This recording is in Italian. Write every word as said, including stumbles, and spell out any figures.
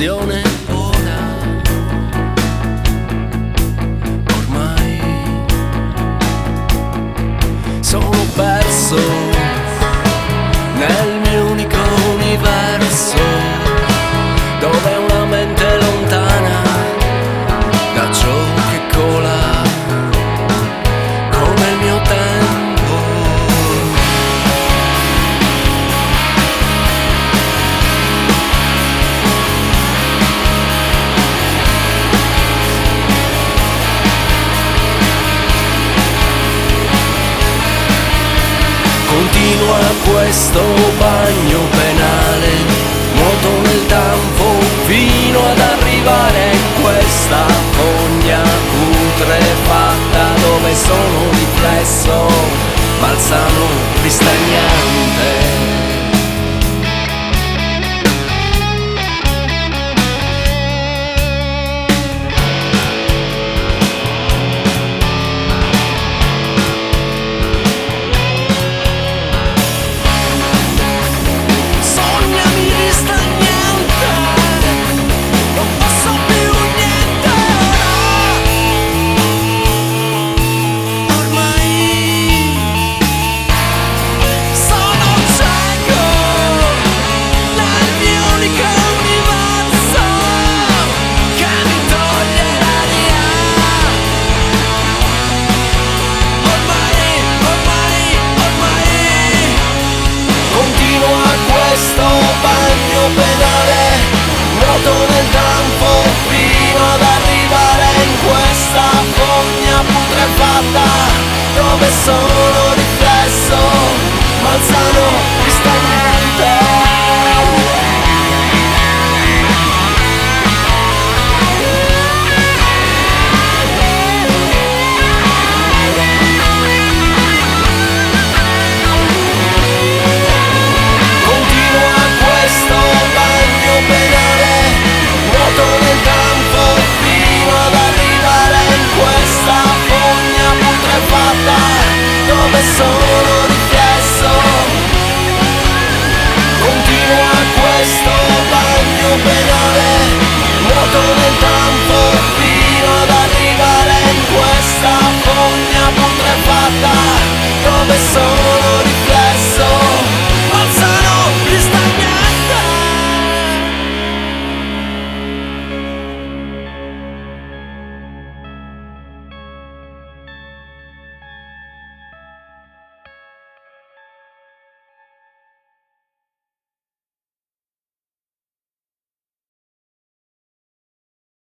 passione vola. Ormai sono perso nel mio unico universo, dove una mente lontana da ciò che cola come il mio tempo. Continua questo bagno penale, nuoto nel tanfo fino ad arrivare in questa fogna putrefatta, dove sono riflesso balsamo ristagnante. Questo bagno penale, nuoto